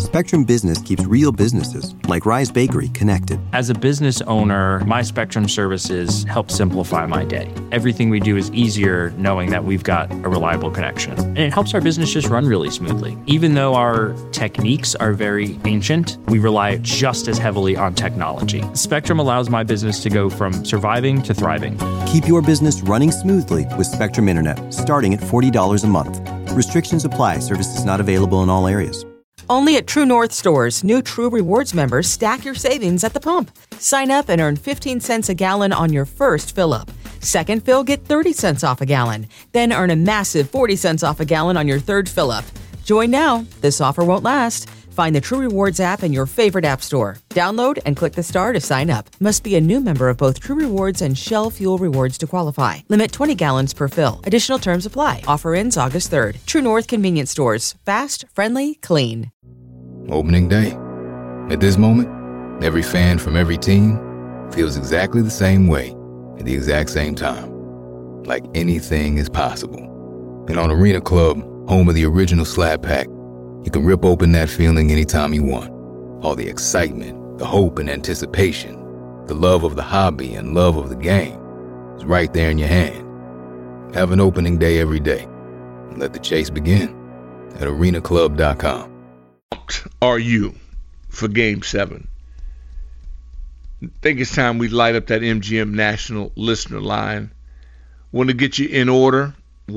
Spectrum Business keeps real businesses, like Rise Bakery, connected. As a business owner, my Spectrum services help simplify my day. Everything we do is easier knowing that we've got a reliable connection. And it helps our business just run really smoothly. Even though our techniques are very ancient, we rely just as heavily on technology. Spectrum allows my business to go from surviving to thriving. Keep your business running smoothly with Spectrum Internet, starting at $40 a month. Restrictions apply. Services not available in all areas. Only at True North stores, new True Rewards members stack your savings at the pump. Sign up and earn 15 cents a gallon on your first fill-up. Second fill, get 30 cents off a gallon. Then earn a massive 40 cents off a gallon on your third fill-up. Join now. This offer won't last. Find the True Rewards app in your favorite app store. Download and click the star to sign up. Must be a new member of both True Rewards and Shell Fuel Rewards to qualify. Limit 20 gallons per fill. Additional terms apply. Offer ends August 3rd. True North Convenience Stores. Fast, friendly, clean. Opening day. At this moment, every fan from every team feels exactly the same way at the exact same time. Like anything is possible. And on Arena Club, home of the original Slab Pack, you can rip open that feeling anytime you want. All the excitement, the hope and anticipation, the love of the hobby and love of the game is right there in your hand. Have an opening day every day. And let the chase begin at arenaclub.com. Are you for Game 7? I think it's time we light up that MGM National listener line. Want to get you in order?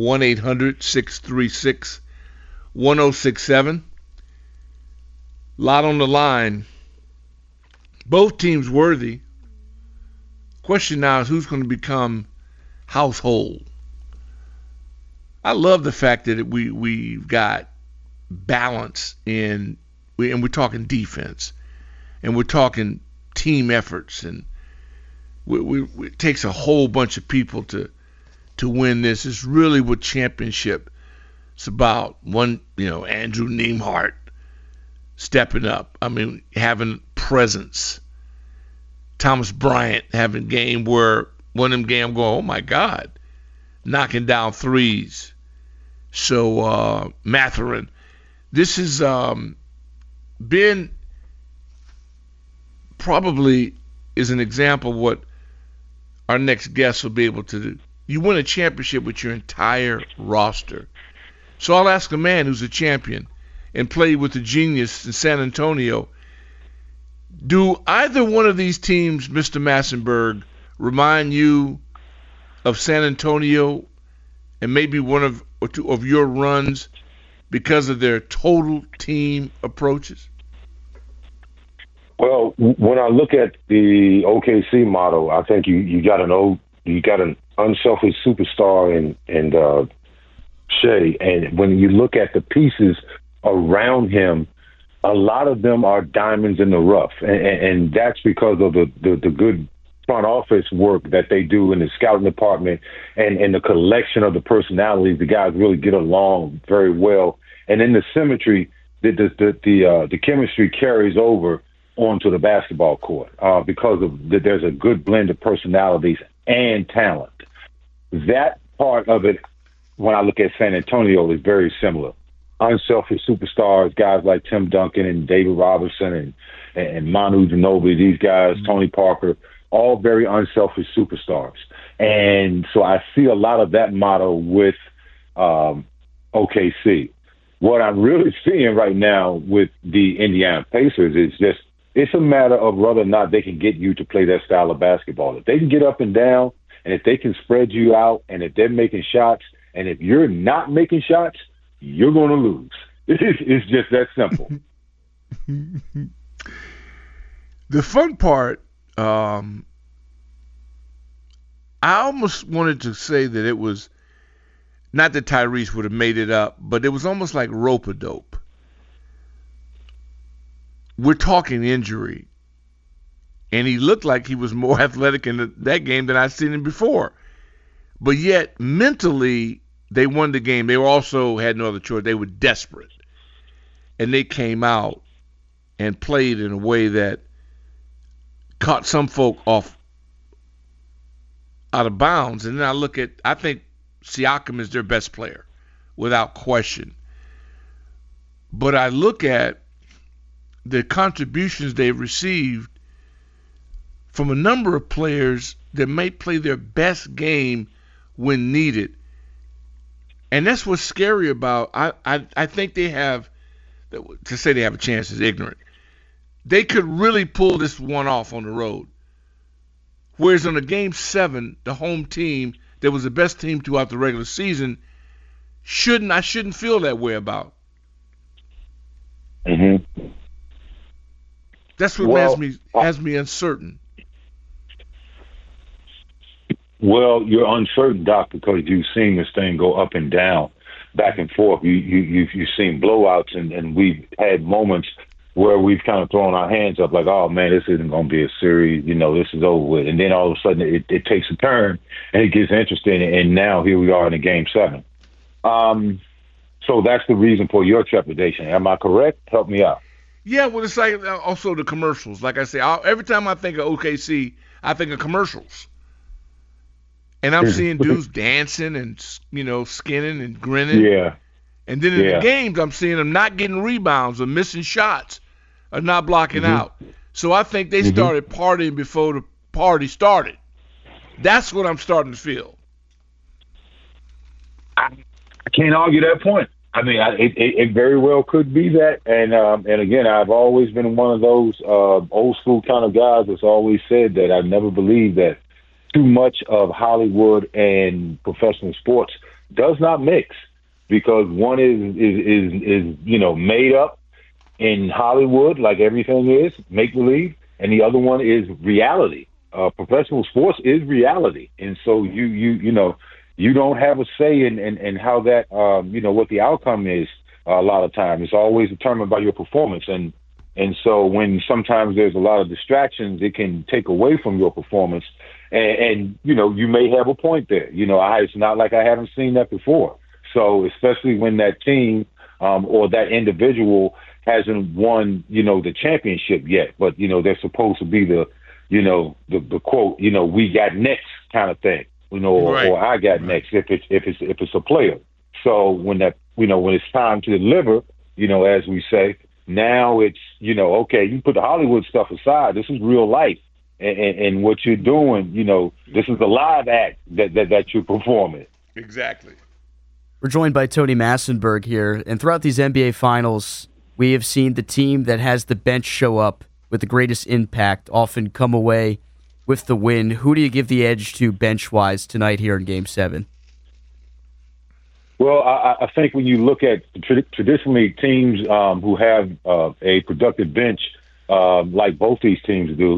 1-800-636-1067. Lot on the line. Both teams worthy. Question now is who's going to become household. I love the fact that we've got balance and we're talking defense and we're talking team efforts, and it takes a whole bunch of people to win this. It's really what championship is about. Andrew Nembhard stepping up. I mean, having presence. Thomas Bryant having a game where one of them games I'm going, oh my God, knocking down threes. So Mathurin. This has been probably is an example of what our next guest will be able to do. You win a championship with your entire roster. So I'll ask a man who's a champion and played with the genius in San Antonio. Do either one of these teams, Mr. Massenberg, remind you of San Antonio and maybe one of or two of your runs because of their total team approaches? Well, when I look at the OKC model, I think you got an unselfish superstar in Shea, and when you look at the pieces around him, a lot of them are diamonds in the rough, and that's because of the good front office work that they do in the scouting department and the collection of the personalities. The guys really get along very well, and in the symmetry, the chemistry carries over onto the basketball court because there's a good blend of personalities and talent. That part of it, when I look at San Antonio, is very similar. Unselfish superstars, guys like Tim Duncan and David Robinson and Manu Ginobili, these guys, Tony Parker, all very unselfish superstars. And so I see a lot of that model with OKC. What I'm really seeing right now with the Indiana Pacers is just, it's a matter of whether or not they can get you to play that style of basketball. If they can get up and down, and if they can spread you out, and if they're making shots, and if you're not making shots, you're going to lose. It's just that simple. The fun part, I almost wanted to say that it was, not that Tyrese would have made it up, but it was almost like rope-a-dope. We're talking injury, and he looked like he was more athletic in that game than I'd seen him before. But yet, mentally, they won the game. They also had no other choice. They were desperate. And they came out and played in a way that caught some folk off out of bounds. And then I think Siakam is their best player, without question. But I look at the contributions they've received from a number of players that may play their best game when needed. And that's what's scary about. I think they have, to say they have a chance is ignorant. They could really pull this one off on the road. Whereas on a Game 7, the home team that was the best team throughout the regular season, I shouldn't feel that way about. Mm-hmm. That's what has me uncertain. Well, you're uncertain, Doc, because you've seen this thing go up and down, back and forth. You've seen blowouts, and we've had moments where we've kind of thrown our hands up like, oh, man, this isn't going to be a series. This is over with. And then all of a sudden it takes a turn, and it gets interesting, and now here we are in a Game 7. So that's the reason for your trepidation. Am I correct? Help me out. Yeah, well, it's like also the commercials. Like I say, every time I think of OKC, I think of commercials. And I'm seeing dudes dancing and, skinning and grinning. Yeah. And then in the games, I'm seeing them not getting rebounds or missing shots or not blocking out. So I think they started partying before the party started. That's what I'm starting to feel. I can't argue that point. I mean, it very well could be that. And again, I've always been one of those old school kind of guys that's always said that I never believed that too much of Hollywood and professional sports does not mix, because one is made up in Hollywood, like everything is make believe, and the other one is reality. Professional sports is reality, and so you don't have a say in how that what the outcome is. A lot of times it's always determined by your performance, and so when sometimes there's a lot of distractions, it can take away from your performance. And you may have a point there. It's not like I haven't seen that before. So especially when that team or that individual hasn't won, the championship yet, but they're supposed to be the quote, we got next kind of thing, right. Or I got next if it's a player. So when when it's time to deliver, as we say, now it's okay, you put the Hollywood stuff aside. This is real life. And what you're doing, this is a live act that you're performing. Exactly. We're joined by Tony Massenburg here, and throughout these NBA Finals, we have seen the team that has the bench show up with the greatest impact often come away with the win. Who do you give the edge to bench-wise tonight here in Game 7? Well, I think when you look at traditionally teams who have a productive bench, like both these teams do,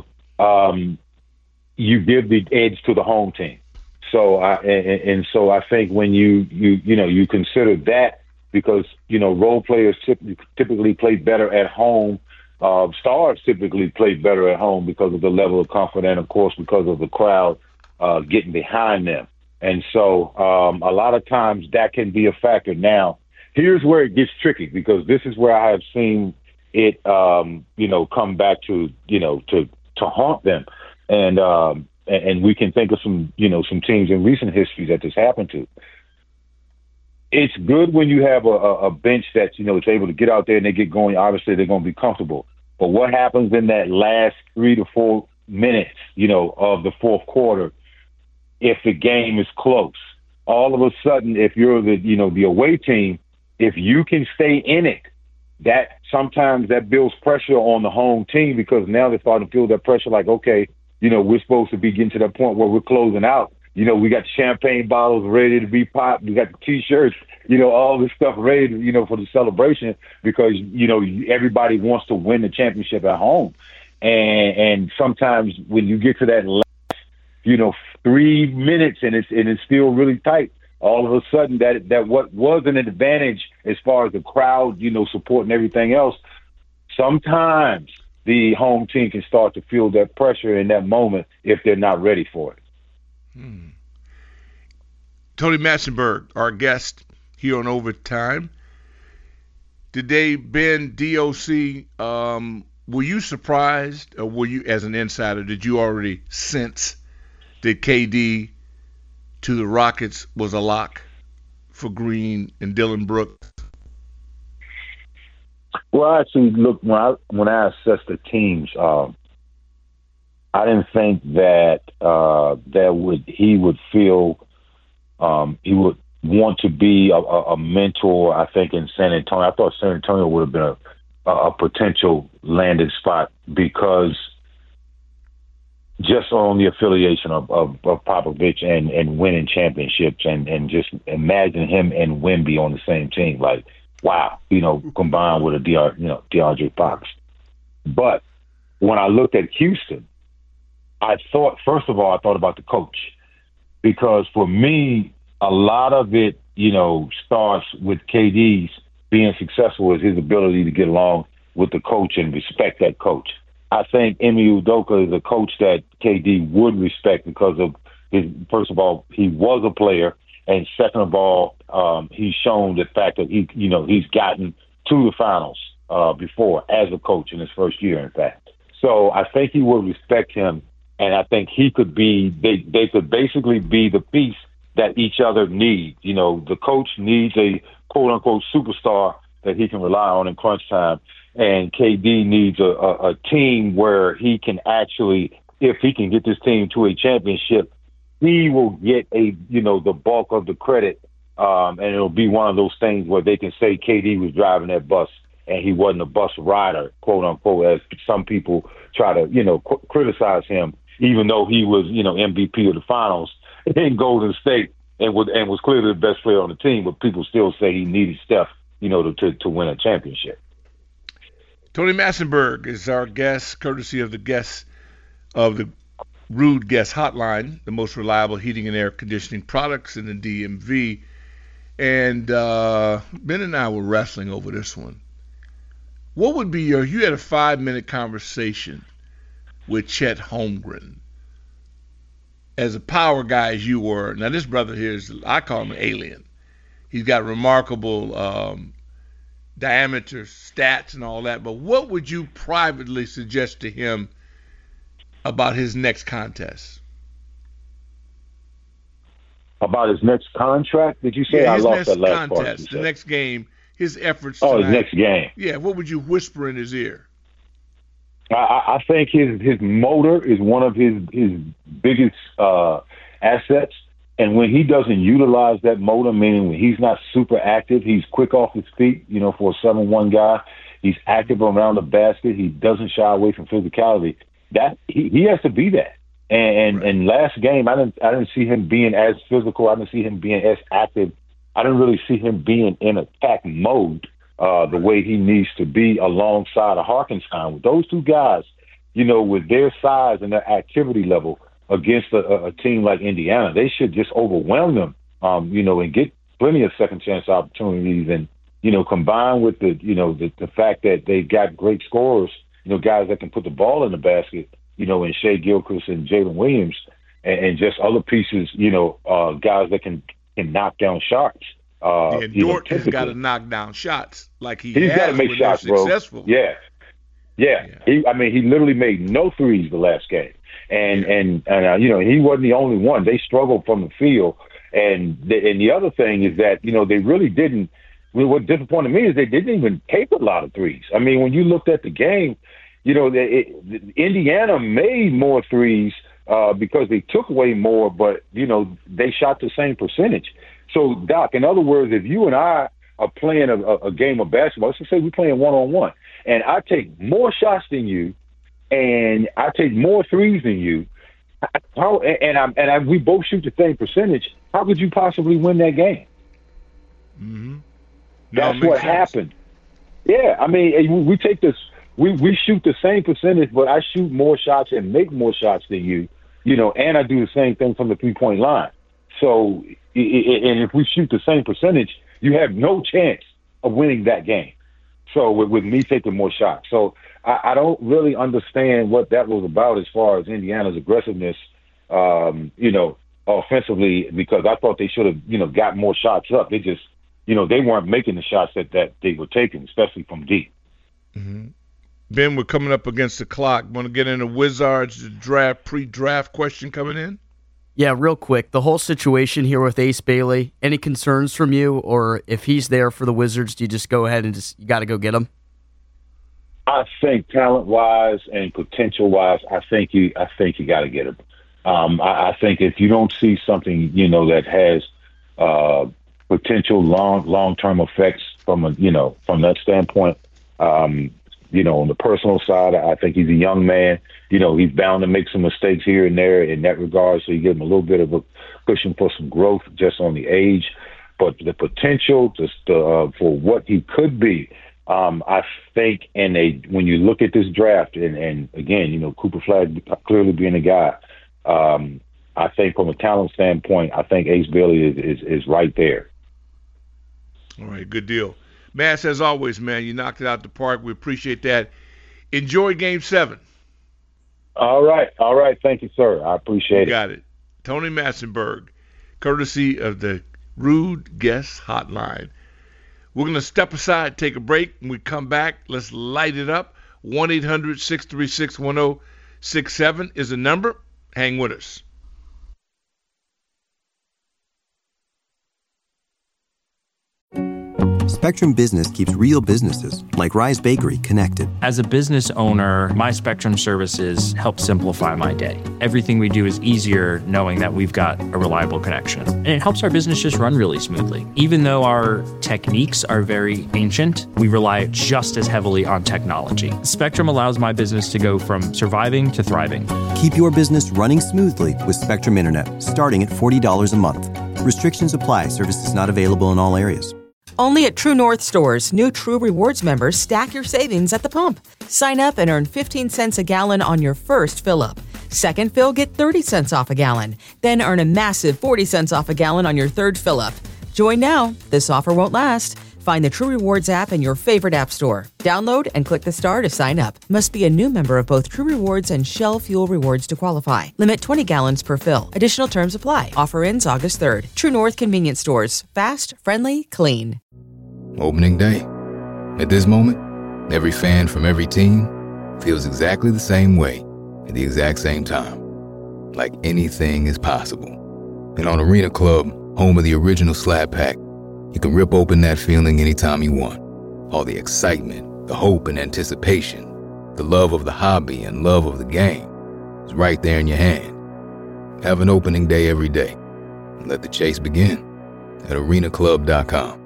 you give the edge to the home team. So I think when you consider that, because role players typically play better at home. Stars typically play better at home because of the level of confidence, and of course because of the crowd getting behind them. And so a lot of times that can be a factor. Now, here's where it gets tricky, because this is where I have seen it come back to haunt them. And we can think of some teams in recent history that this happened to. It's good when you have a bench that, is able to get out there and they get going. Obviously, they're going to be comfortable. But what happens in that last 3 to 4 minutes, of the fourth quarter, if the game is close? All of a sudden, if you're the away team, if you can stay in it, that sometimes that builds pressure on the home team, because now they're starting to feel that pressure like, okay, we're supposed to be getting to that point where we're closing out. We got the champagne bottles ready to be popped. We got the T-shirts, all this stuff ready, for the celebration, because, everybody wants to win the championship at home. And sometimes when you get to that last, 3 minutes and it's still really tight, all of a sudden that what was an advantage as far as the crowd, support and everything else, sometimes the home team can start to feel that pressure in that moment if they're not ready for it. Tony Massenburg, our guest here on Overtime. Today, Ben, DOC, were you surprised, or were you, as an insider, did you already sense that KD to the Rockets was a lock for Green and Dillon Brooks? Well, actually, look, when I assessed the teams, I didn't think that he would feel he would want to be a mentor. I think in San Antonio, I thought San Antonio would have been a potential landing spot because just on the affiliation of Popovich and winning championships and just imagine him and Wemby on the same team. Like, wow, combined with a DeAndre Fox. But when I looked at Houston, I thought about the coach, because for me, a lot of it, starts with KD's being successful is his ability to get along with the coach and respect that coach. I think Ime Udoka is a coach that KD would respect because of first of all, he was a player, and second of all, he's shown the fact that he's gotten to the finals before as a coach in his first year, in fact. So I think he would respect him, and I think he could be. They could basically be the piece that each other needs. The coach needs a quote unquote superstar that he can rely on in crunch time, and KD needs a team where he can actually, if he can get this team to a championship, he will get the bulk of the credit, and it'll be one of those things where they can say KD was driving that bus and he wasn't a bus rider, quote unquote, as some people try to criticize him, even though he was MVP of the finals in Golden State and was clearly the best player on the team, but people still say he needed Steph to win a championship. Tony Massenberg is our guest, courtesy of the guests of the Rude Guest Hotline, the most reliable heating and air conditioning products in the DMV. And Ben and I were wrestling over this one. What would be you had a 5-minute conversation with Chet Holmgren, as a power guy as you were. Now this brother here I call him an alien. He's got remarkable diameter stats and all that, but what would you privately suggest to him about his next contest? About his next contract? Did you say? Yeah, I lost that last contest, part. The next game, his efforts tonight. His next game. Yeah, what would you whisper in his ear? I think his motor is one of his biggest assets. And when he doesn't utilize that motor, meaning when he's not super active, he's quick off his feet, for a 7'1" guy. He's active around the basket. He doesn't shy away from physicality. That he has to be that. And last game, I didn't see him being as physical. I didn't see him being as active. I didn't really see him being in attack mode the way he needs to be alongside of Hartenstein. With those two guys, with their size and their activity level against a team like Indiana, they should just overwhelm them, and get plenty of second chance opportunities. And, combined with the fact that they got great scorers, guys that can put the ball in the basket, in Shea Gilchrist and Jalen Williams, and just other pieces, guys that can knock down shots. Dort has got to knock down shots like he's got to make shots, bro. Successful. Yeah. He literally made no threes the last game, and he wasn't the only one. They struggled from the field, and the other thing is that they really didn't. What disappointed me is they didn't even take a lot of threes. I mean, when you looked at the game, Indiana made more threes because they took away more, but they shot the same percentage. So, Doc, in other words, if you and I are playing a game of basketball, let's just say we're playing one-on-one, and I take more shots than you, and I take more threes than you, we both shoot the same percentage, how could you possibly win that game? Mm-hmm. That's what happened. Yeah, I mean, we take this. We shoot the same percentage, but I shoot more shots and make more shots than you, and I do the same thing from the three-point line. So, and if we shoot the same percentage, you have no chance of winning that game. So with me taking more shots. So I don't really understand what that was about as far as Indiana's aggressiveness, offensively, because I thought they should have, got more shots up. They just, they weren't making the shots that they were taking, especially from deep. Mm-hmm. Ben, we're coming up against the clock. Want to get into Wizards draft, pre-draft question coming in? Yeah, real quick. The whole situation here with Ace Bailey, any concerns from you? Or if he's there for the Wizards, do you just go ahead and you got to go get him? I think talent-wise and potential-wise, I think you got to get him. I think if you don't see something, that has potential long-term effects from that standpoint, on the personal side, I think he's a young man. He's bound to make some mistakes here and there in that regard, so you give him a little bit of a cushion for some growth just on the age. But the potential for what he could be, I think, when you look at this draft, and again, Cooper Flagg clearly being a guy, I think from a talent standpoint, I think Ace Bailey is right there. All right, good deal. Mass, as always, man, you knocked it out the park. We appreciate that. Enjoy Game 7. All right. Thank you, sir. I appreciate it. You got it. Tony Massenberg, courtesy of the Rude Guest Hotline. We're going to step aside, take a break. When we come back, let's light it up. 1-800-636-1067 is the number. Hang with us. Spectrum Business keeps real businesses, like Rise Bakery, connected. As a business owner, my Spectrum services help simplify my day. Everything we do is easier knowing that we've got a reliable connection. And it helps our business just run really smoothly. Even though our techniques are very ancient, we rely just as heavily on technology. Spectrum allows my business to go from surviving to thriving. Keep your business running smoothly with Spectrum Internet, starting at $40 a month. Restrictions apply. Services not available in all areas. Only at True North stores, new True Rewards members stack your savings at the pump. Sign up and earn 15 cents a gallon on your first fill-up. Second fill, get 30 cents off a gallon. Then earn a massive 40 cents off a gallon on your third fill-up. Join now. This offer won't last. Find the True Rewards app in your favorite app store. Download and click the star to sign up. Must be a new member of both True Rewards and Shell Fuel Rewards to qualify. Limit 20 gallons per fill. Additional terms apply. Offer ends August 3rd. True North Convenience Stores. Fast, friendly, clean. Opening day. At this moment, every fan from every team feels exactly the same way at the exact same time. Like anything is possible. And on Arena Club, home of the original Slab Pack, you can rip open that feeling anytime you want. All the excitement, the hope and anticipation, the love of the hobby and love of the game is right there in your hand. Have an opening day every day. And let the chase begin at arenaclub.com.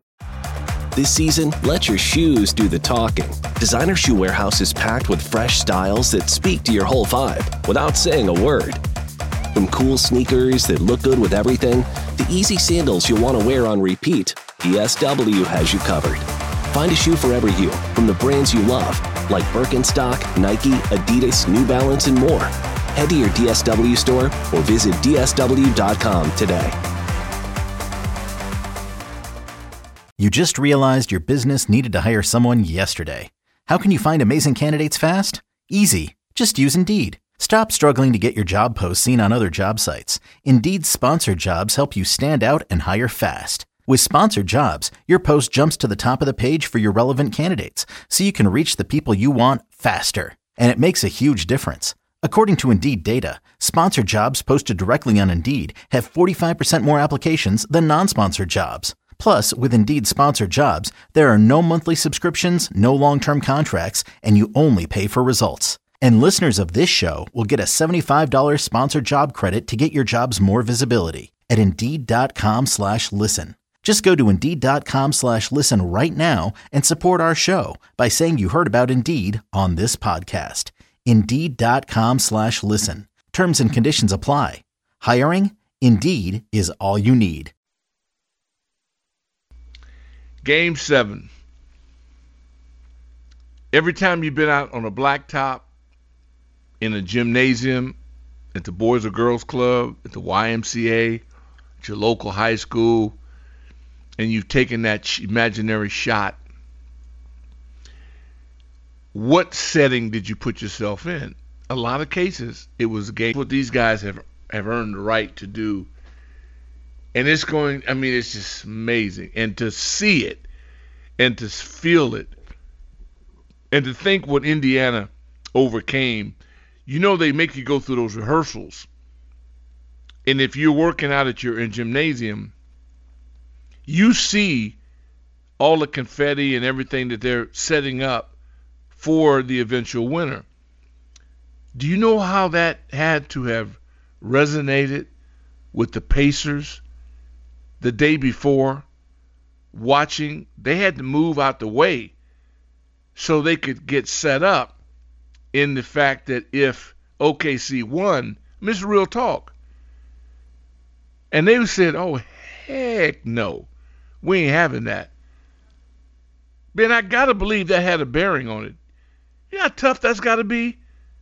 This season, let your shoes do the talking. Designer Shoe Warehouse is packed with fresh styles that speak to your whole vibe without saying a word. From cool sneakers that look good with everything, to easy sandals you'll want to wear on repeat, DSW has you covered. Find a shoe for every you from the brands you love, like Birkenstock, Nike, Adidas, New Balance, and more. Head to your DSW store or visit DSW.com today. You just realized your business needed to hire someone yesterday. How can you find amazing candidates fast? Easy. Just use Indeed. Stop struggling to get your job posts seen on other job sites. Indeed's sponsored jobs help you stand out and hire fast. With sponsored jobs, your post jumps to the top of the page for your relevant candidates, so you can reach the people you want faster. And it makes a huge difference. According to Indeed data, sponsored jobs posted directly on Indeed have 45% more applications than non-sponsored jobs. Plus, with Indeed sponsored jobs, there are no monthly subscriptions, no long-term contracts, and you only pay for results. And listeners of this show will get a $75 sponsored job credit to get your jobs more visibility at Indeed.com/listen. Just go to Indeed.com/listen right now and support our show by saying you heard about Indeed on this podcast. Indeed.com/listen. Terms and conditions apply. Hiring? Indeed is all you need. Game 7. Every time you've been out on a blacktop, in a gymnasium, at the Boys or Girls Club, at the YMCA, at your local high school, and you've taken that imaginary shot, what setting did you put yourself in? A lot of cases, it was a game. What these guys have earned the right to do. And it's just amazing. And to see it, and to feel it, and to think what Indiana overcame. They make you go through those rehearsals. And if you're working out at your gymnasium, you see all the confetti and everything that they're setting up for the eventual winner. Do you know how that had to have resonated with the Pacers the day before? Watching, they had to move out the way so they could get set up in the fact that if OKC won, this is real talk. And they said, oh, heck no, we ain't having that. Man, I got to believe that had a bearing on it. You know how tough that's got to be?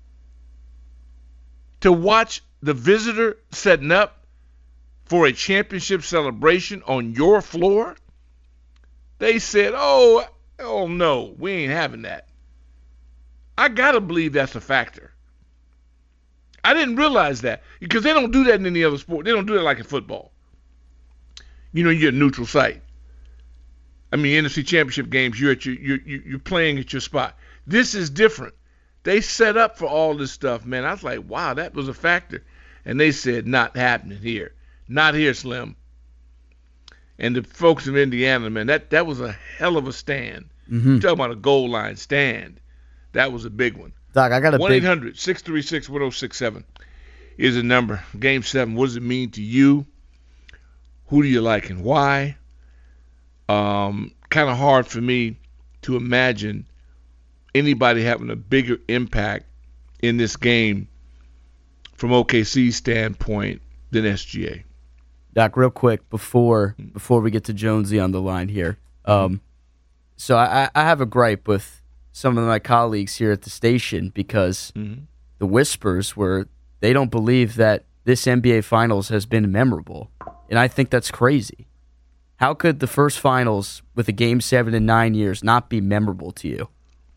To watch the visitor setting up for a championship celebration on your floor? They said, oh no, we ain't having that. I got to believe that's a factor. I didn't realize that because they don't do that in any other sport. They don't do that like in football. You know, you're a neutral site. I mean, NFC Championship games, you're playing at your spot. This is different. They set up for all this stuff, man. I was like, wow, that was a factor. And they said, not happening here. Not here, Slim. And the folks in Indiana, man, that was a hell of a stand. Mm-hmm. You're talking about a goal line stand. That was a big one. Doc, I got a 1-800-636-1067 is the number. Game 7, what does it mean to you? Who do you like and why? Kind of hard for me to imagine anybody having a bigger impact in this game from OKC's standpoint than SGA. Doc, real quick before we get to Jonesy on the line here. So I have a gripe with some of my colleagues here at the station because the whispers were they don't believe that this NBA Finals has been memorable. And I think that's crazy. How could the first finals with a Game 7 in 9 years not be memorable to you?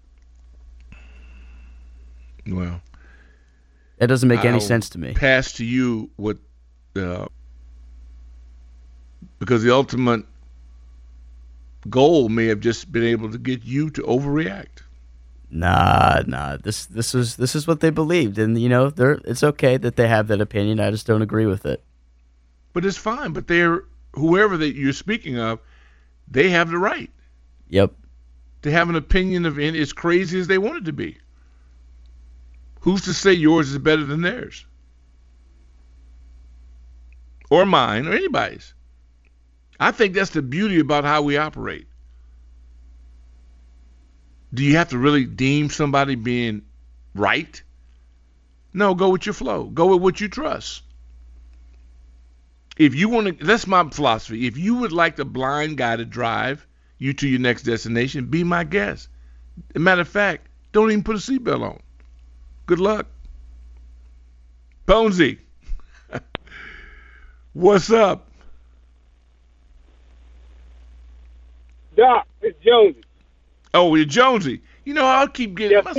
Well, that doesn't make any sense to me. Pass to you what because the ultimate goal may have just been able to get you to overreact. Nah. This is what they believed, and you know, it's okay that they have that opinion. I just don't agree with it. But it's fine. But whoever that you're speaking of, they have the right. Yep. To have an opinion of as crazy as they want it to be. Who's to say yours is better than theirs? Or mine, or anybody's. I think that's the beauty about how we operate. Do you have to really deem somebody being right? No, go with your flow. Go with what you trust. If you want to, that's my philosophy. If you would like the blind guy to drive you to your next destination, be my guest. As a matter of fact, don't even put a seatbelt on. Good luck. Bonesy, what's up? Doc, it's Jonesy. Oh, you're Jonesy. You know, I'll keep getting. Yes,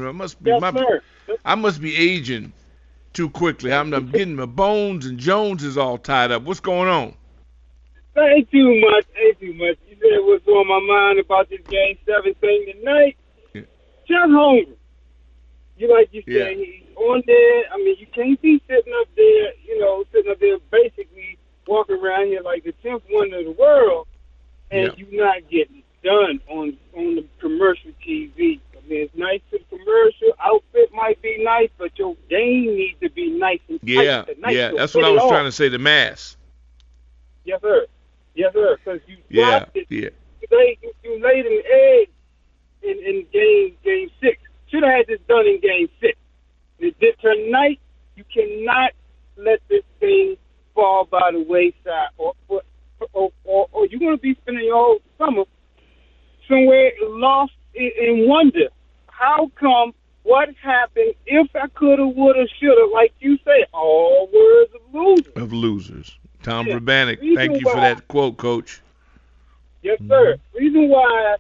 I must be aging too quickly. I'm getting my Bones and Jones is all tied up. What's going on? Ain't too much. You said what's on my mind about this Game 7 thing tonight. Yeah. Just hungry. You said, he's on there. I mean, you can't be sitting up there, basically walking around here like the 10th wonder of the world, and you not getting done on the commercial TV. I mean, it's nice to the commercial. Outfit might be nice, but your game needs to be nice and tight tonight. Yeah, that's what I was trying to say, the mask. Yes, sir. Because you dropped it. Yeah. You laid an egg in game 6. Should have had this done in Game 6. Tonight, you cannot let this thing fall by the wayside, or you're going to be spending your whole summer somewhere lost in wonder. How come? What happened? If I coulda, woulda, shoulda, like you say, all words of losers. Tom Brabanic, thank you for that quote, Coach. Yes, sir. Reason why,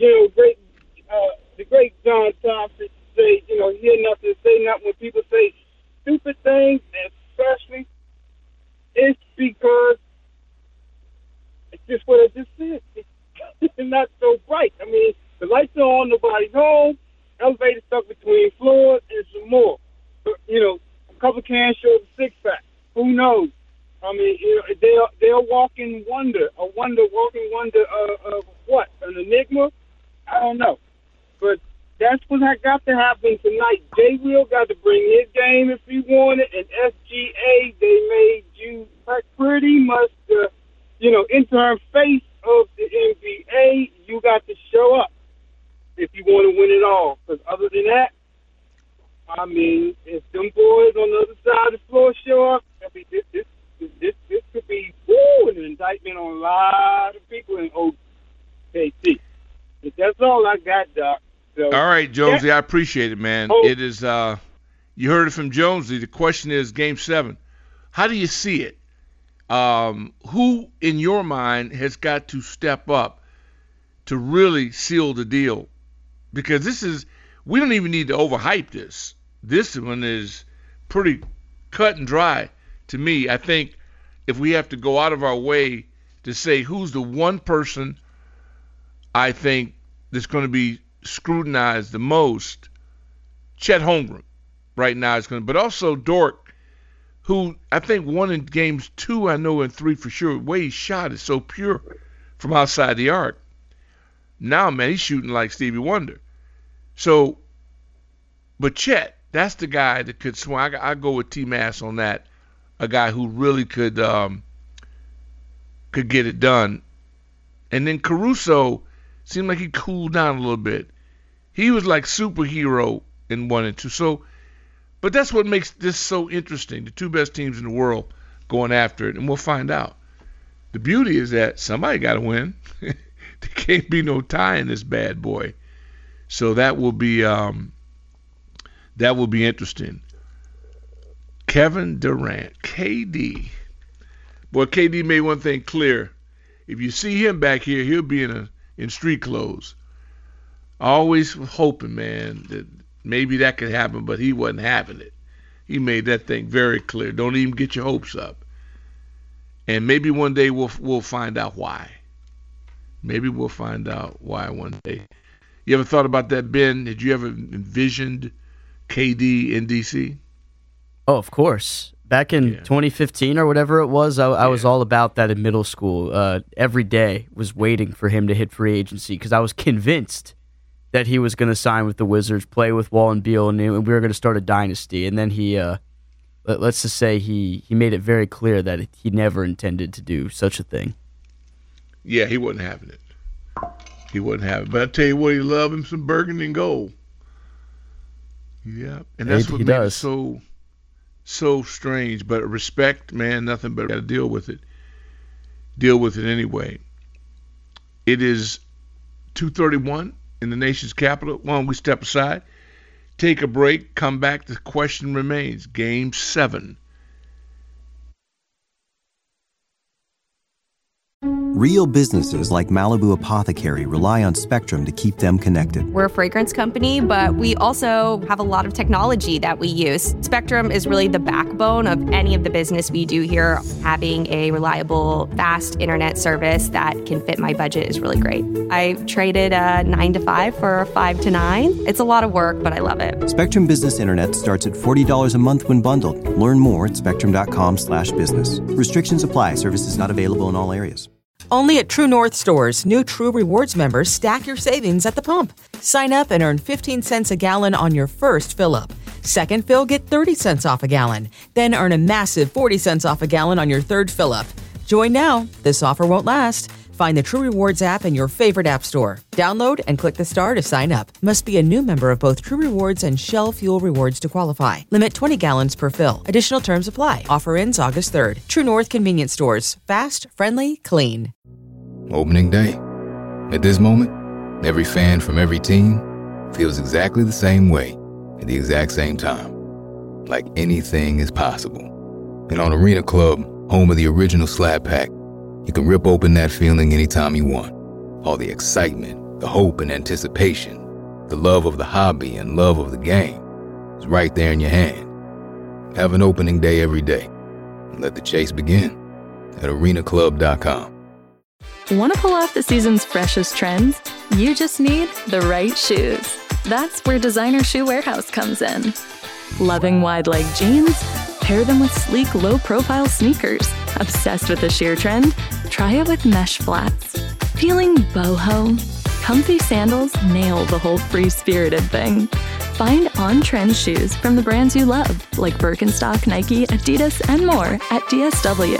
the great John Thompson say, hear nothing, say nothing. When people say stupid things, especially, it's because it's just what I just said. It's not so bright. I mean, the lights are on, nobody's home, elevator stuck between floors, and some more. But, a couple cans show the 6-pack. Who knows? I mean, they're walking wonder, walking wonder of what? An enigma? I don't know. But That's what got to happen tonight. Jay Will got to bring his game if he wanted, and SGA, they made you pretty much the, interim face of the NBA. You got to show up if you want to win it all. Because other than that, I mean, if them boys on the other side of the floor show up, this could be an indictment on a lot of people in OKC. But that's all I got, Doc. So, all right, Jonesy, I appreciate it, man. It is, you heard it from Jonesy. The question is Game 7. How do you see it? Who, in your mind, has got to step up to really seal the deal? Because we don't even need to overhype this. This one is pretty cut and dry to me. I think if we have to go out of our way to say who's the one person I think that's going to be scrutinized the most, Chet Holmgren right now is going to, but also Dort, who I think won in games 2, I know in 3 for sure. The way he shot is so pure from outside the arc. Now, man, he's shooting like Stevie Wonder. So, but Chet, that's the guy that could swing. I go with T-Mass on that, a guy who really could get it done. And then Caruso seemed like he cooled down a little bit. He was like superhero in 1 and 2. So, but that's what makes this so interesting. The two best teams in the world going after it, and we'll find out. The beauty is that somebody got to win. There can't be no tie in this bad boy. So that will be interesting. Kevin Durant, KD. Boy, KD made one thing clear. If you see him back here, he'll be in street clothes. Always hoping, man, that maybe that could happen, but he wasn't having it. He made that thing very clear. Don't even get your hopes up. And maybe one day we'll find out why. Maybe we'll find out why one day. You ever thought about that, Ben? Did you ever envisioned KD in D.C.? Oh, of course. Back in 2015 or whatever it was, I was all about that in middle school. Every day was waiting for him to hit free agency because I was convinced that he was going to sign with the Wizards, play with Wall and Beal, and we were going to start a dynasty. And then he, let's just say he made it very clear that he never intended to do such a thing. Yeah, he wasn't having it. He wasn't having it. But I tell you what, he loved him some burgundy and gold. Yeah, and that's what made it so strange. But respect, man, nothing but got to deal with it. Deal with it anyway. It is 2:31 in the nation's capital. Why don't we step aside, take a break, come back. The question remains. Game 7. Real businesses like Malibu Apothecary rely on Spectrum to keep them connected. We're a fragrance company, but we also have a lot of technology that we use. Spectrum is really the backbone of any of the business we do here. Having a reliable, fast internet service that can fit my budget is really great. I traded a 9 to 5 for a 5 to 9. It's a lot of work, but I love it. Spectrum Business Internet starts at $40 a month when bundled. Learn more at spectrum.com/business. Restrictions apply. Services not available in all areas. Only at True North stores, new True Rewards members stack your savings at the pump. Sign up and earn 15 cents a gallon on your first fill-up. Second fill, get 30 cents off a gallon. Then earn a massive 40 cents off a gallon on your third fill-up. Join now. This offer won't last. Find the True Rewards app in your favorite app store. Download and click the star to sign up. Must be a new member of both True Rewards and Shell Fuel Rewards to qualify. Limit 20 gallons per fill. Additional terms apply. Offer ends August 3rd. True North Convenience Stores. Fast, friendly, clean. Opening day. At this moment, every fan from every team feels exactly the same way at the exact same time. Like anything is possible. And on Arena Club, home of the original Slab Pack, you can rip open that feeling anytime you want. All the excitement, the hope and anticipation, the love of the hobby and love of the game is right there in your hand. Have an opening day every day. And let the chase begin at arenaclub.com. Want to pull off the season's freshest trends? You just need the right shoes. That's where Designer Shoe Warehouse comes in. Loving wide leg jeans? Pair them with sleek, low-profile sneakers. Obsessed with the sheer trend? Try it with mesh flats. Feeling boho? comfy sandals nail the whole free-spirited thing. Find on-trend shoes from the brands you love, like Birkenstock, Nike, Adidas, and more at DSW.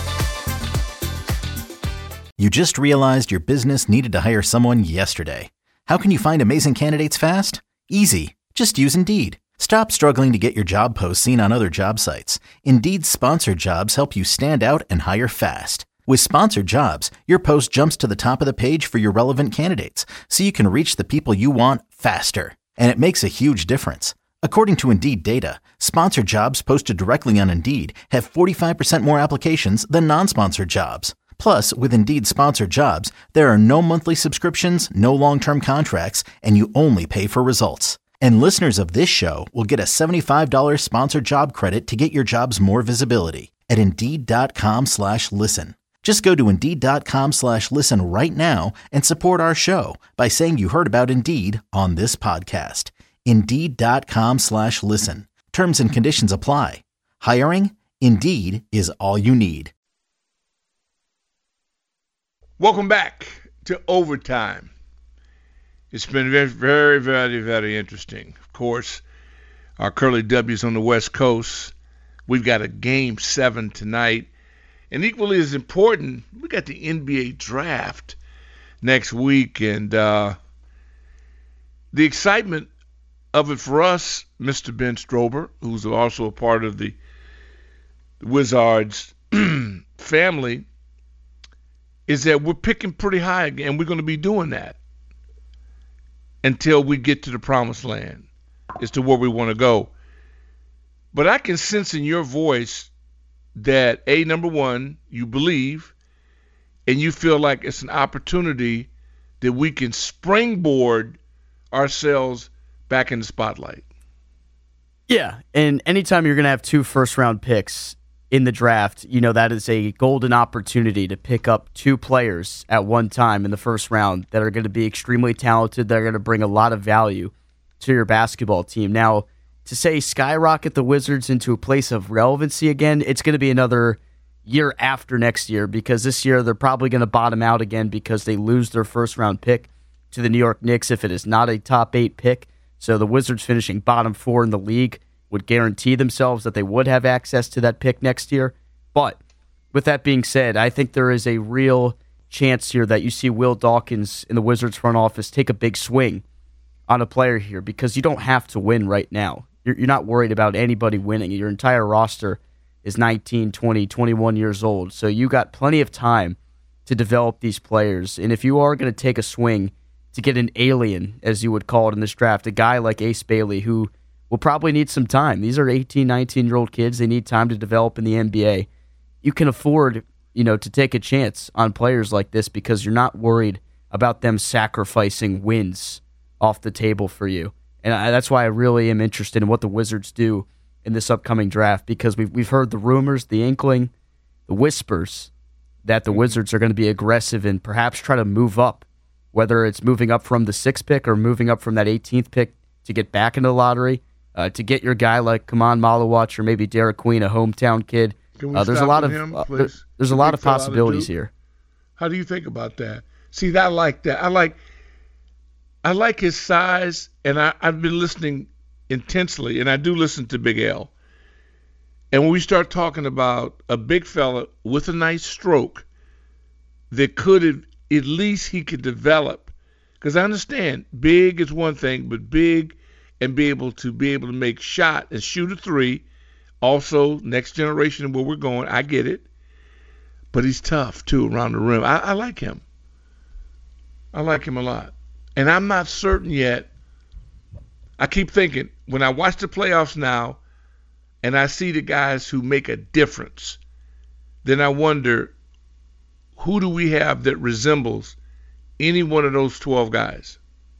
You just realized your business needed to hire someone yesterday. How can you find amazing candidates fast? Easy. Just use Indeed. Stop struggling to get your job posts seen on other job sites. Indeed's sponsored jobs help you stand out and hire fast. With sponsored jobs, your post jumps to the top of the page for your relevant candidates, so you can reach the people you want faster. And it makes a huge difference. According to Indeed data, sponsored jobs posted directly on Indeed have 45% more applications than non-sponsored jobs. Plus, with Indeed sponsored jobs, there are no monthly subscriptions, no long-term contracts, and you only pay for results. And listeners of this show will get a $75 sponsored job credit to get your jobs more visibility at Indeed.com/listen. Just go to Indeed.com/listen right now and support our show by saying you heard about Indeed on this podcast. Indeed.com/listen. Terms and conditions apply. Hiring? Indeed is all you need. Welcome back to Overtime. It's been very, very, very, very interesting. Of course, our Curly W's on the West Coast. We've got a Game 7 tonight. And equally as important, we got the NBA draft next week. And the excitement of it for us, Mr. Ben Strober, who's also a part of the Wizards family, is that we're picking pretty high again. And we're going to be doing that until we get to the promised land as to where we want to go. But I can sense in your voice that, number one, you believe and you feel like it's an opportunity that we can springboard ourselves back in the spotlight. Yeah, and anytime you're going to have 2 first-round picks in the draft, you know that is a golden opportunity to pick up 2 players at one time in the first round that are going to be extremely talented, that are going to bring a lot of value to your basketball team. Now, to say skyrocket the Wizards into a place of relevancy again, it's going to be another year after next year, because this year they're probably going to bottom out again because they lose their first-round pick to the New York Knicks if it is not a top 8 pick. So the Wizards finishing bottom 4 in the league would guarantee themselves that they would have access to that pick next year. But with that being said, I think there is a real chance here that you see Will Dawkins in the Wizards front office take a big swing on a player here, because you don't have to win right now. You're not worried about anybody winning. Your entire roster is 19, 20, 21 years old. So you got plenty of time to develop these players. And if you are going to take a swing to get an alien, as you would call it in this draft, a guy like Ace Bailey, who will probably need some time. These are 18, 19-year-old kids. They need time to develop in the NBA. You can afford, to take a chance on players like this because you're not worried about them sacrificing wins off the table for you. And that's why I really am interested in what the Wizards do in this upcoming draft, because we've heard the rumors, the inkling, the whispers that the Wizards are going to be aggressive and perhaps try to move up, whether it's moving up from the 6th pick or moving up from that 18th pick to get back into the lottery. To get your guy like Kaman Malawach or maybe Derek Queen, a hometown kid. There's a lot of there's a lot of possibilities here. How do you think about that? See, I like that. I like his size, and I've been listening intensely, and I do listen to Big L. And when we start talking about a big fella with a nice stroke that could at least he could develop, because I understand big is one thing, but big and be able to make shot and shoot a 3. Also, next generation where we're going, I get it. But he's tough, too, around the rim. I like him. I like him a lot. And I'm not certain yet. I keep thinking, when I watch the playoffs now and I see the guys who make a difference, then I wonder, who do we have that resembles any one of those 12 guys?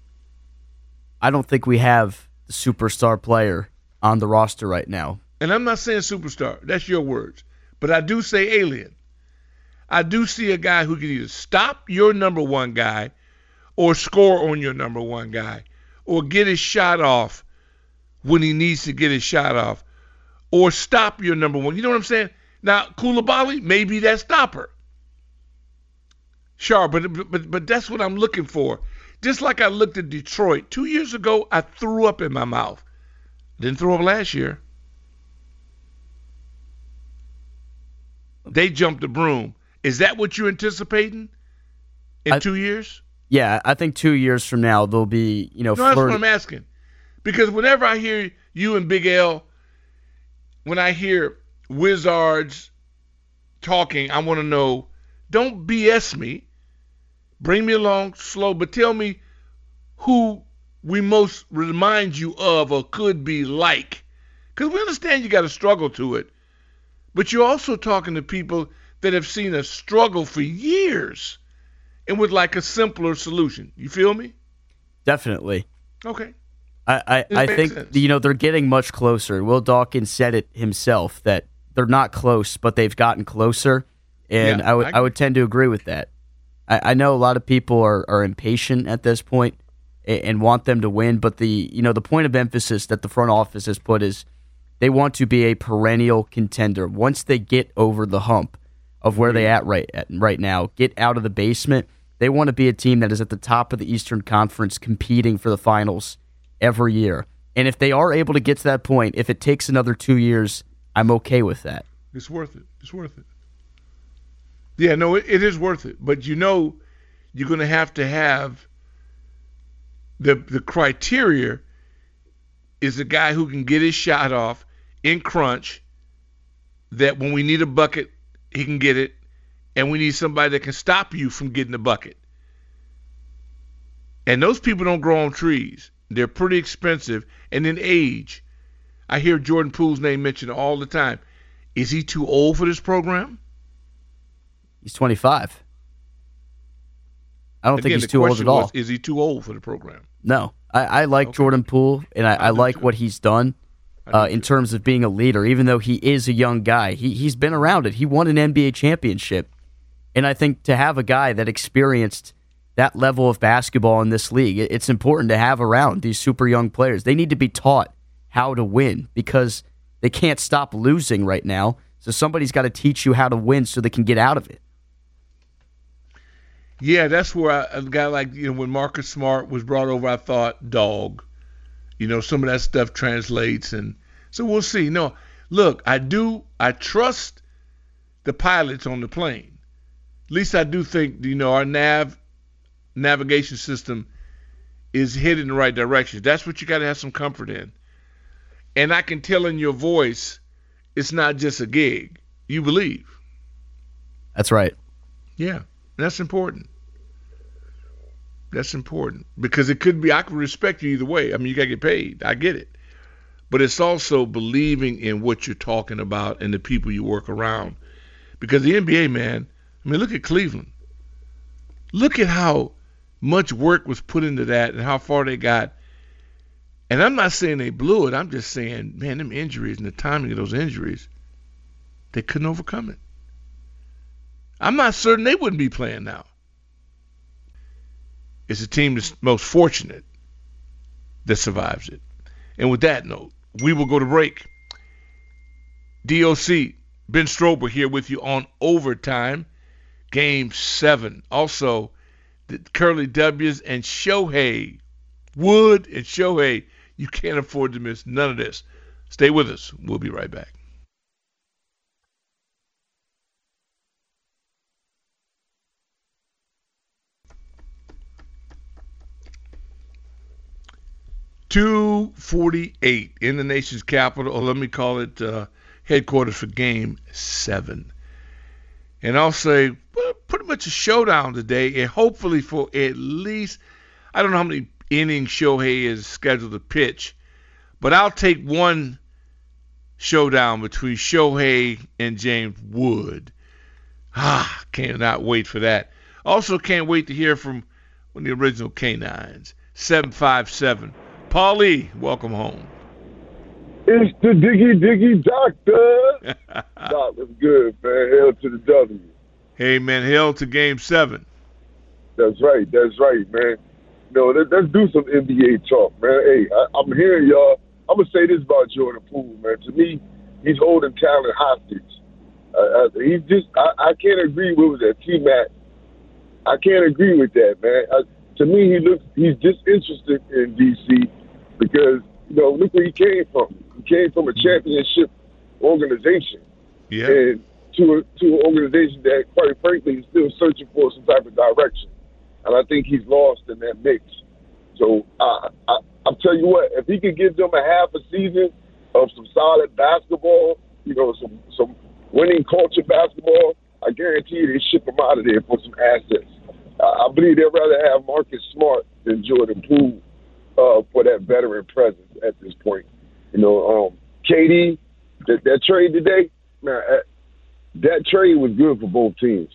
I don't think we have the superstar player on the roster right now. And I'm not saying superstar. That's your words. But I do say alien. I do see a guy who can either stop your number one guy or score on your number one guy or get his shot off when he needs to get his shot off or stop your number one. You know what I'm saying? Now, Coulibaly may be that stopper. Sure, but that's what I'm looking for. Just like I looked at Detroit 2 years ago, I threw up in my mouth. Didn't throw up last year. They jumped the broom. Is that what you're anticipating in 2 years? Yeah, I think 2 years from now they'll be, No, that's what I'm asking. Because whenever I hear you and Big L, when I hear Wizards talking, I want to know, don't BS me. Bring me along slow, but tell me who we most remind you of or could be like. Because we understand you got to struggle to it, but you're also talking to people that have seen a struggle for years and would like a simpler solution. You feel me? Definitely. Okay. I think, they're getting much closer. Will Dawkins said it himself that they're not close, but they've gotten closer, and Yeah, I would tend to agree with that. I know a lot of people are impatient at this point and want them to win, but the point of emphasis that the front office has put is they want to be a perennial contender. Once they get over the hump of where they at right now, get out of the basement, they want to be a team that is at the top of the Eastern Conference competing for the finals every year. And if they are able to get to that point, if it takes another 2 years, I'm okay with that. It's worth it. It's worth it. Yeah, no, it is worth it. But you're going to have the criteria is a guy who can get his shot off in crunch, that when we need a bucket, he can get it, and we need somebody that can stop you from getting the bucket. And those people don't grow on trees. They're pretty expensive. And then age. I hear Jordan Poole's name mentioned all the time. Is he too old for this program? He's 25. I don't think he's too old at all. Is he too old for the program? No. I like Jordan Poole, and I like what he's done in terms of being a leader, even though he is a young guy. He's been around it. He won an NBA championship. And I think to have a guy that experienced that level of basketball in this league, it's important to have around these super young players. They need to be taught how to win because they can't stop losing right now. So somebody's got to teach you how to win so they can get out of it. Yeah, that's where a guy like, when Marcus Smart was brought over, I thought, dog. Some of that stuff translates. And so we'll see. No, look, I trust the pilots on the plane. At least I do think, our navigation system is headed in the right direction. That's what you got to have some comfort in. And I can tell in your voice, it's not just a gig. You believe. That's right. Yeah, that's important. That's important because it could be, I can respect you either way. I mean, you got to get paid. I get it. But it's also believing in what you're talking about and the people you work around. Because the NBA, man, I mean, look at Cleveland. Look at how much work was put into that and how far they got. And I'm not saying they blew it. I'm just saying, man, them injuries and the timing of those injuries, they couldn't overcome it. I'm not certain they wouldn't be playing now. It's the team that's most fortunate that survives it. And with that note, we will go to break. DOC, Ben Strober here with you on Overtime, Game 7. Also, the Curly W's and Shohei, Wood and Shohei. You can't afford to miss none of this. Stay with us. We'll be right back. .248 in the nation's capital, or let me call it headquarters for Game 7. And I'll say, well, pretty much a showdown today, and hopefully for at least, I don't know how many innings Shohei is scheduled to pitch, but I'll take one showdown between Shohei and James Wood. Cannot wait for that. Also can't wait to hear from one of the original Canines, 757. Paulie, welcome home. It's the Diggy Doctor. Doc, what's good, man? Hail to the W. Hey, man, hail to Game 7. That's right, man. Let's do some NBA talk, man. Hey, I'm hearing y'all. I'm going to say this about Jordan Poole, man. To me, he's holding talent hostage. I can't agree with that, T-Mac. I can't agree with that, man. to me, he's disinterested in DC because, look where he came from. He came from a championship organization. Yeah. And to an organization that, quite frankly, is still searching for some type of direction. And I think he's lost in that mix. So I'll tell you what, if he could give them a half a season of some solid basketball, some winning culture basketball, I guarantee you they ship him out of there for some assets. I believe they'd rather have Marcus Smart than Jordan Poole for that veteran presence at this point. KD, that trade today, man, that trade was good for both teams.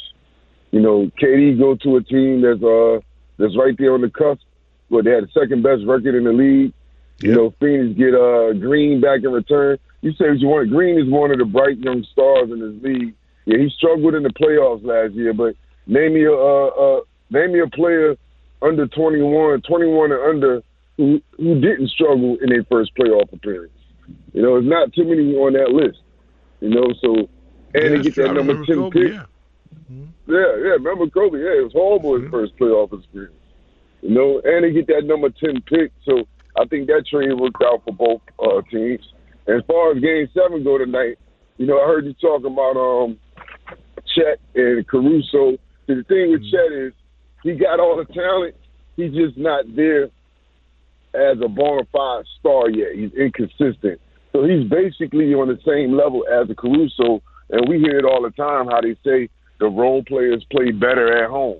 KD go to a team that's right there on the cusp, where they had the second best record in the league. Yep. Phoenix get Green back in return. You say what you want. Green is one of the bright young stars in this league. Yeah, he struggled in the playoffs last year, but name me a player under 21 and under who didn't struggle in their first playoff appearance. It's not too many on that list. So and they get that number 10 Kobe, pick. Yeah. Yeah, remember Kobe? Yeah, it was horrible his first playoff experience. And they get that number 10 pick. So I think that trade worked out for both teams. And as far as Game 7 go tonight, I heard you talking about Chet and Caruso. The thing with Chet is he got all the talent. He's just not there as a bona fide star yet. He's inconsistent. So he's basically on the same level as a Caruso. And we hear it all the time how they say the role players play better at home.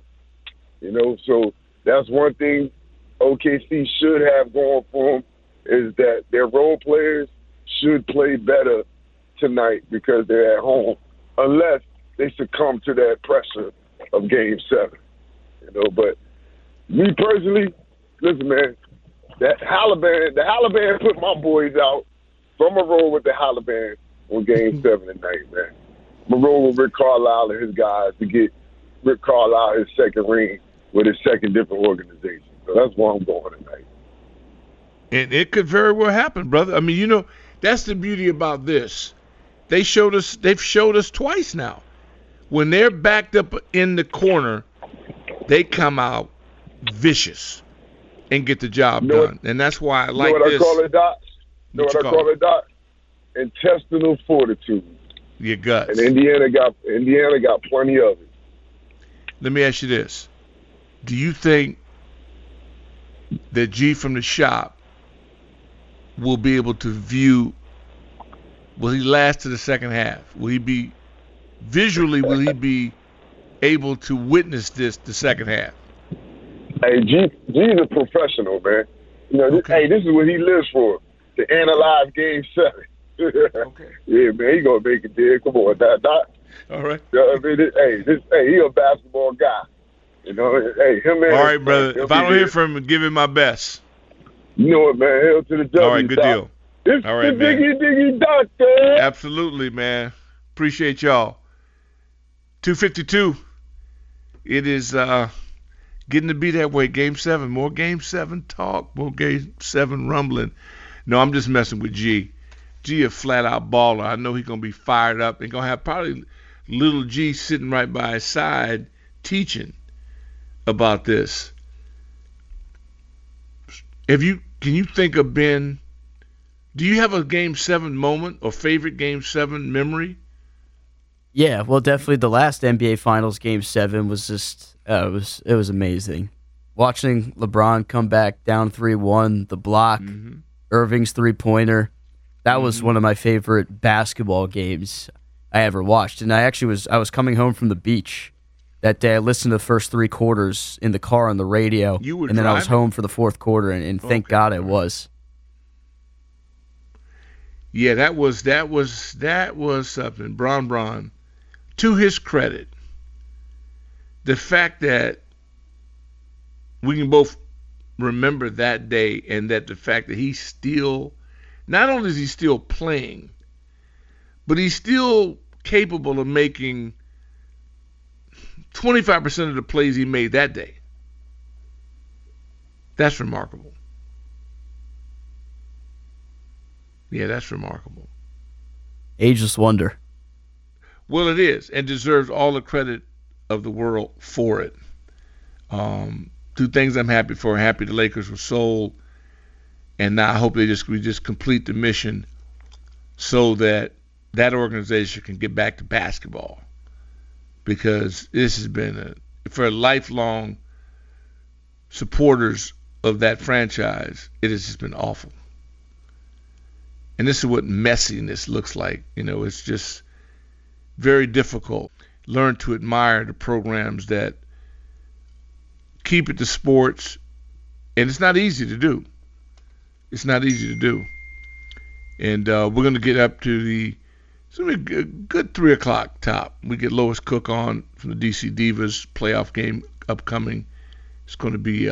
So that's one thing OKC should have going for them is that their role players should play better tonight because they're at home, unless they succumb to that pressure of Game 7. But me personally, listen, man, the Halliburton put my boys out. So I'm going to roll with the Halliburton on Game 7 tonight, man. I'm going to roll with Rick Carlisle and his guys to get Rick Carlisle his second ring with his second different organization. So that's where I'm going tonight. And it could very well happen, brother. I mean, that's the beauty about this. They've showed us twice now. When they're backed up in the corner, they come out vicious and get the job done. And that's why I like this. I call it, Doc? What I call it, Doc? Intestinal fortitude. Your guts. And Indiana got plenty of it. Let me ask you this. Do you think that G from the shop will be able to view, will he last to the second half? Will he be able to witness the second half? Hey, G's a professional, man. This is what he lives for, to analyze Game 7. Okay. Yeah, man, he gonna make it there. Come on, Doc. All right. He a basketball guy. Him and all right, brother. If I don't hear from him, give him my best. You know it, man. Hell to the W. All right, good deal. It's all right, the man. Diggy Doctor. Absolutely, man. Appreciate y'all. 2:52. It is getting to be that way. Game 7. More Game 7 talk. More Game 7 rumbling. No, I'm just messing with G. G a flat-out baller. I know he's going to be fired up and going to have probably little G sitting right by his side teaching about this. Can you think of, Ben, do you have a Game 7 moment or favorite Game 7 memory? Yeah, well, definitely the last NBA Finals Game 7 was just, it was amazing. Watching LeBron come back down 3-1, the block, Irving's three-pointer, that was one of my favorite basketball games I ever watched. And I was coming home from the beach that day. I listened to the first three quarters in the car on the radio, and then I was home for the fourth quarter, and thank God I was. Yeah, that was something. Bron, to his credit, the fact that we can both remember that day, and that the fact that he's still, not only is he still playing, but he's still capable of making 25% of the plays he made that day. That's remarkable. Yeah, that's remarkable. Ageless wonder. Well, it is, and deserves all the credit of the world for it. To Two things I'm happy for. Happy the Lakers were sold, and now I hope we just complete the mission so that that organization can get back to basketball, because this has been for lifelong supporters of that franchise, it has just been awful. And this is what messiness looks like. It's just very difficult. Learn to admire the programs that keep it to sports, and it's not easy to do. It's not easy to do. And we're going to get up to it's going to be a good 3 o'clock top. We get Lois Cook on from the DC Divas playoff game upcoming. It's going to be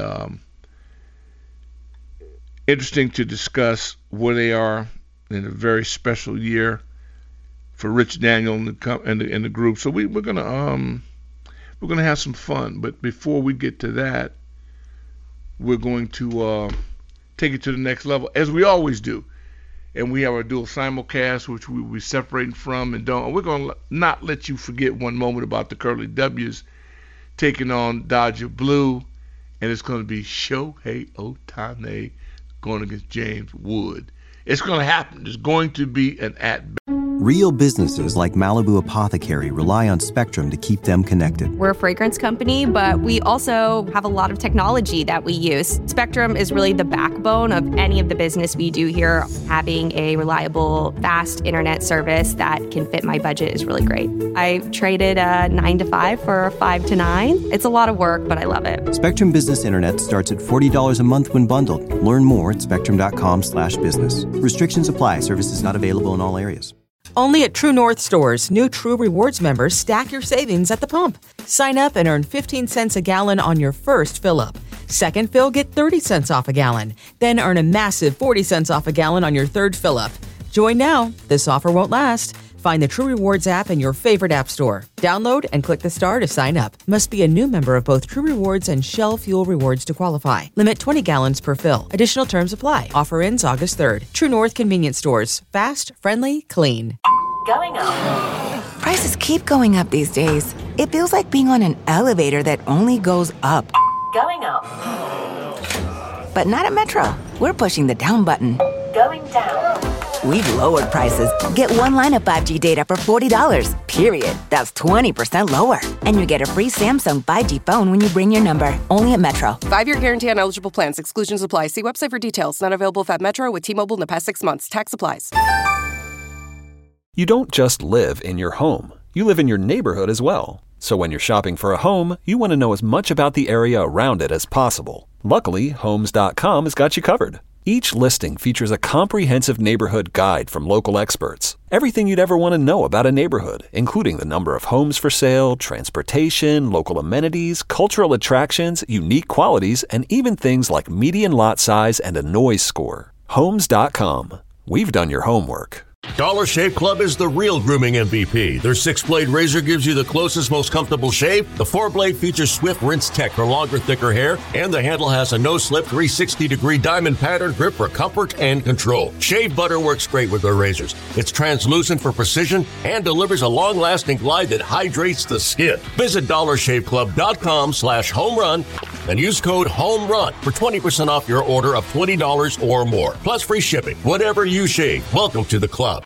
interesting to discuss where they are in a very special year for Rich Daniel and the group. So we're gonna have some fun. But before we get to that, we're going to take it to the next level, as we always do. And we have our dual simulcast, which we separating from and don't. We're going to not let you forget one moment about the Curly W's taking on Dodger Blue, and it's going to be Shohei Ohtani going against James Wood. It's going to happen. There's going to be an at-bat. Real businesses like Malibu Apothecary rely on Spectrum to keep them connected. We're a fragrance company, but we also have a lot of technology that we use. Spectrum is really the backbone of any of the business we do here. Having a reliable, fast internet service that can fit my budget is really great. I traded a 9 to 5 for a 5 to 9. It's a lot of work, but I love it. Spectrum Business Internet starts at $40 a month when bundled. Learn more at spectrum.com/business. Restrictions apply. Services not available in all areas. Only at True North stores, new True Rewards members stack your savings at the pump. Sign up and earn 15 cents a gallon on your first fill-up. Second fill, get 30 cents off a gallon. Then earn a massive 40 cents off a gallon on your third fill-up. Join now. This offer won't last. Find the True Rewards app in your favorite app store. Download and click the star to sign up. Must be a new member of both True Rewards and Shell Fuel Rewards to qualify. Limit 20 gallons per fill. Additional terms apply. Offer ends August 3rd. True North Convenience Stores. Fast, friendly, clean. Going up. Prices keep going up these days. It feels like being on an elevator that only goes up. Going up. But not at Metro. We're pushing the down button. Going down. We've lowered prices. Get one line of 5G data for $40, period. That's 20% lower. And you get a free Samsung 5G phone when you bring your number. Only at Metro. 5-year guarantee on eligible plans. Exclusions apply. See website for details. Not available at Metro with T-Mobile in the past 6 months. Tax applies. You don't just live in your home. You live in your neighborhood as well. So when you're shopping for a home, you want to know as much about the area around it as possible. Luckily, Homes.com has got you covered. Each listing features a comprehensive neighborhood guide from local experts. Everything you'd ever want to know about a neighborhood, including the number of homes for sale, transportation, local amenities, cultural attractions, unique qualities, and even things like median lot size and a noise score. Homes.com. We've done your homework. Dollar Shave Club is the real grooming MVP. Their 6-blade razor gives you the closest, most comfortable shave. The 4-blade features Swift Rinse Tech for longer, thicker hair, and the handle has a no-slip 360-degree diamond pattern grip for comfort and control. Shave butter works great with their razors. It's translucent for precision and delivers a long-lasting glide that hydrates the skin. Visit DollarShaveClub.com/homerun and use code HOMERUN for 20% off your order of $20 or more, plus free shipping. Whatever you shave, welcome to the club.